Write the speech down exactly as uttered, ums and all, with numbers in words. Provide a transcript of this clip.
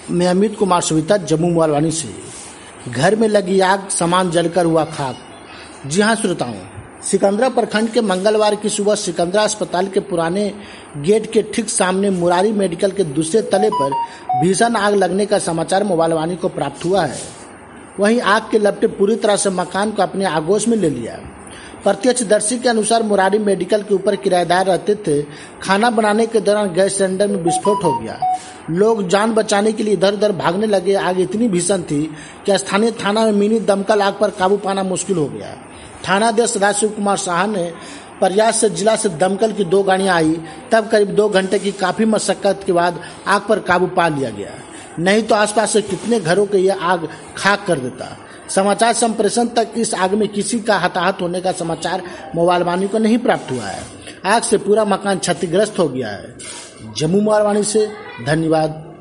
मैं अमित कुमार सुविता, जम्मू मोबाइलवाणी से। घर में लगी आग, सामान जलकर हुआ खाक। जी हाँ श्रोताओं, सिकंदरा प्रखंड के मंगलवार की सुबह सिकंदरा अस्पताल के पुराने गेट के ठीक सामने मुरारी मेडिकल के दूसरे तले पर भीषण आग लगने का समाचार मोबाइलवाणी को प्राप्त हुआ है। वहीं आग के लपटे पूरी तरह से मकान को अपने आगोश में ले लिया। प्रत्यक्षदर्शी के अनुसार मुरारी मेडिकल के ऊपर किराएदार रहते थे। खाना बनाने के दौरान गैस सिलेंडर में विस्फोट हो गया। लोग जान बचाने के लिए इधर उधर भागने लगे। आग इतनी भीषण थी कि स्थानीय थाना में मिनी दमकल आग पर काबू पाना मुश्किल हो गया। थानाध्यक्ष राजशिव कुमार शाह ने प्रयास से जिला से दमकल की दो गाड़ियां आई, तब करीब दो घंटे की काफी मशक्कत के बाद आग पर काबू पा लिया गया। नहीं तो आसपास से कितने घरों के यह आग खाक कर देता। समाचार संप्रेषण तक इस आग में किसी का हताहत होने का समाचार मोबाइलवाणी को नहीं प्राप्त हुआ है। आग से पूरा मकान क्षतिग्रस्त हो गया है। जम्मू मोबाइलवाणी से धन्यवाद।